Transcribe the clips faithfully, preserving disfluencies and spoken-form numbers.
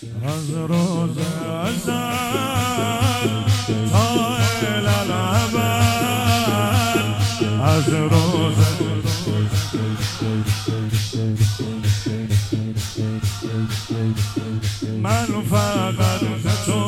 از روز ازل تا الالابد، از روز من فقط تو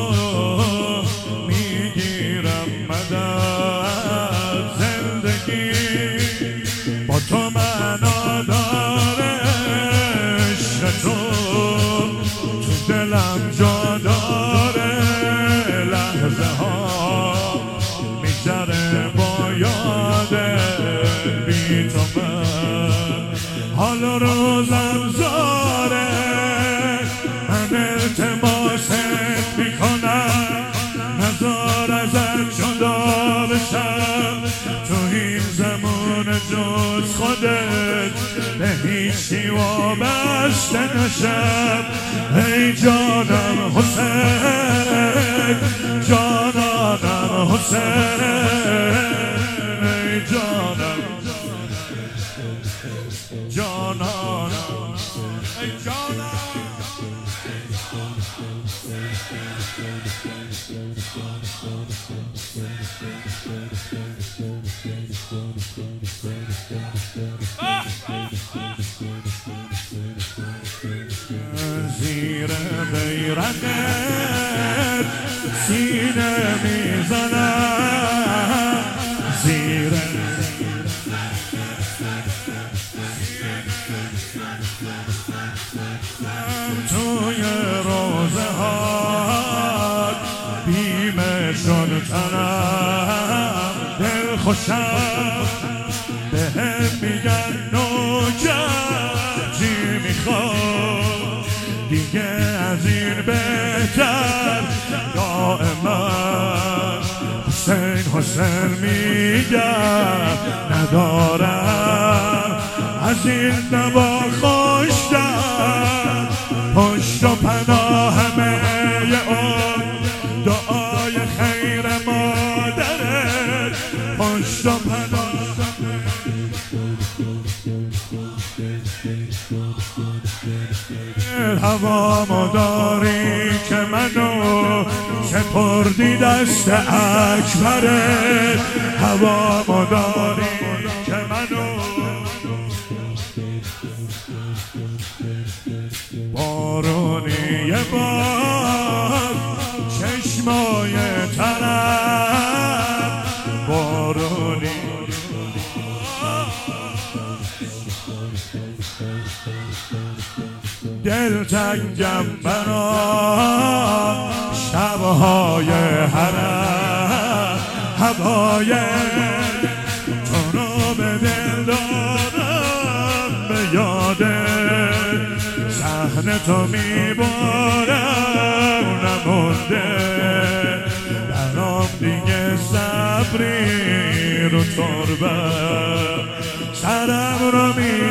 میگیرم مدد، زندگی با تو معنا داره، عشق تو تو دلم جا داره، لحظه ها میگذره با یاد بی تو، من حال روزم زاره، من التماست میکنم نزار ازت جدا بشم، تو این زمان جز خودت به هیچی وابسته نشم. ای جانم حسین، جانانم حسین، ای جانم جانانم، ای جانم زیر بیرقت سینه میزنم، زیر توی روزه ها بیمه شد تنم، دل خوشم بهم میگن نوکر چی میخواد دیگه از این بهتر، دائما حسین حسین میگم ندارم از این نوا خوشتر، پشت و پناه همه اون دعای خیر مادرت، پشت و پناه هوامو داری که منو سپردی دست اکبرت، هوامو داری که منو بارونی بار چشمای ترم، بارونی دل تنگم برا شبهای حرم، هوای تو رو به دل دارم، به یاد صحن تو میبارم، نمونده برام دیگه صبری رو تربم، سرم رو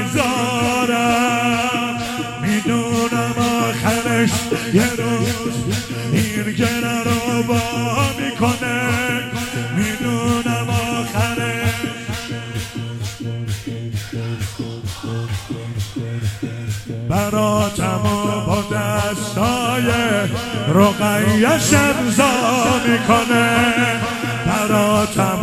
میذارم، میدونم آخرش یه روز این گره رو با میکنه، میدونم آخرش براتم و با دستای رقیش امضا میکنه، براتم و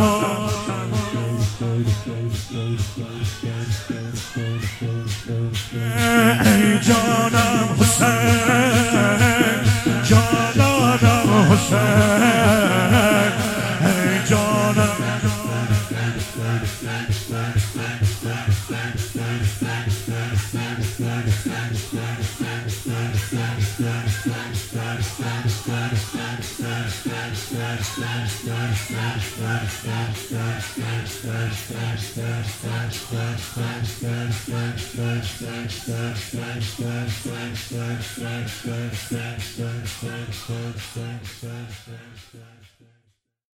ای جانم حسین، جانانم حسین، ای جانم Thank you.